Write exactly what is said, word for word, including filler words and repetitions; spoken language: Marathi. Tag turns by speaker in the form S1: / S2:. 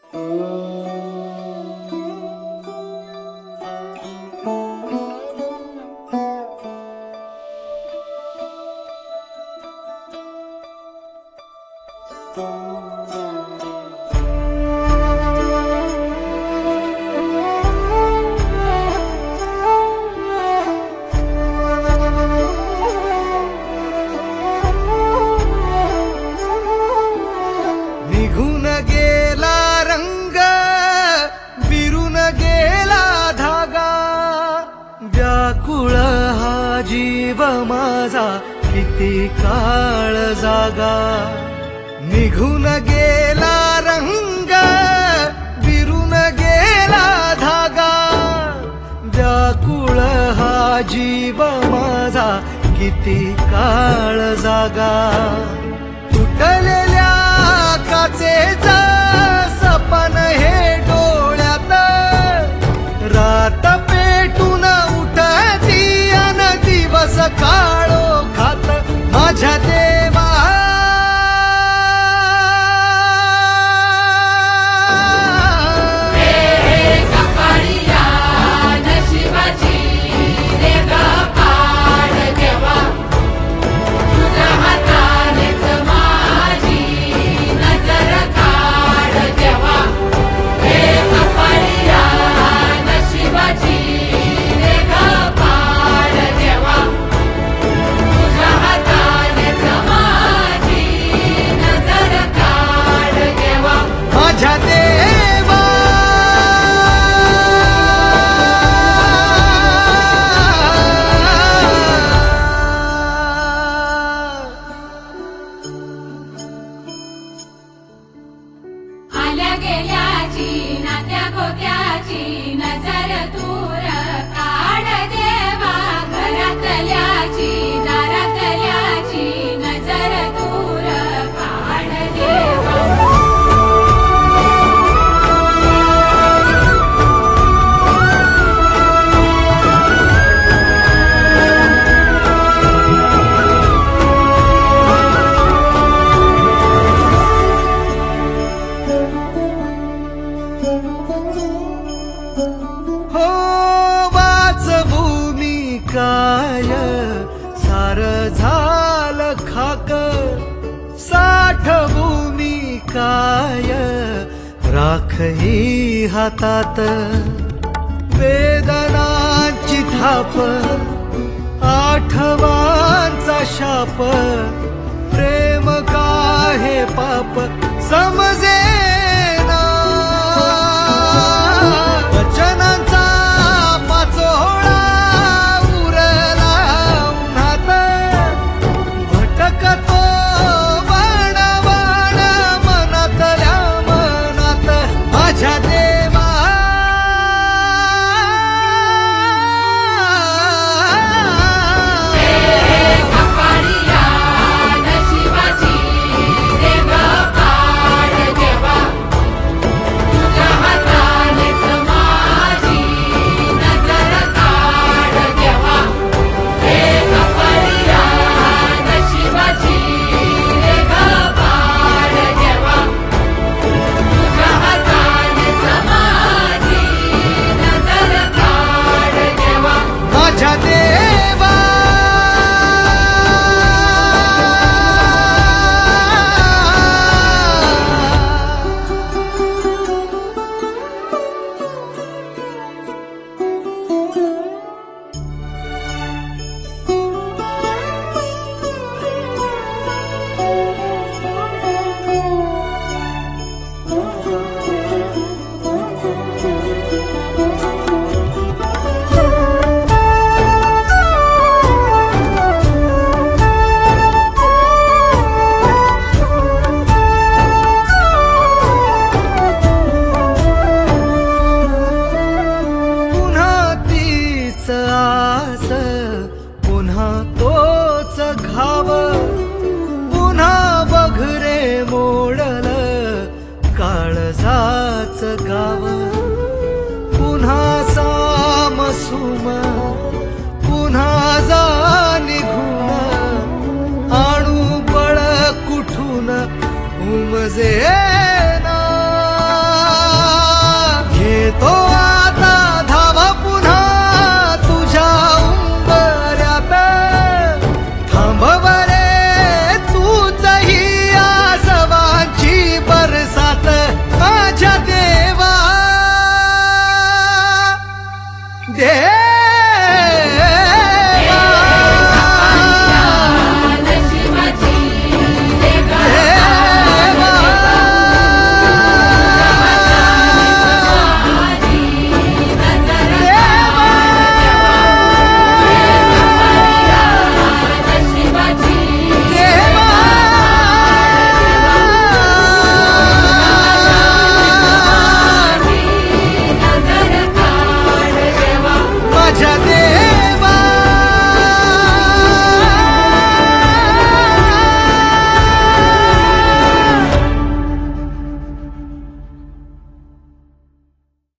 S1: निघून गेला रंग विरून गेला धागा, व्याकुळ हा जीव माझा किती काळ जागा. निघून गेला रंग विरून गेला धागा, व्याकुळ हा जीव माझा किती काळ जागा. तुटलेल्या काचेचा सपन हे डोळ्यात, रात पेटून उठती अन दिवस काळो खात. माझ्या देवा
S2: आल्या गेल्याची नात्या गोत्याची नजर दूर काढ देवा. घरातल्याची दारातल्याची नजर दूर काढ देवा.
S1: हो वाचभूमी काय सार झाल खाक, साठभूमी काय राख ही हातात. वेदनांची थाप आठवांचा शाप, प्रेम का हे पाप समजेना. वचनांचा पाचोळा उरला उन्हात, भटकतो वण वण मनातल्या मनात. माझ्या देवा गाव पुन्हा सामसुम पुन्हा जा निघून आणू बळ कुठून उमजे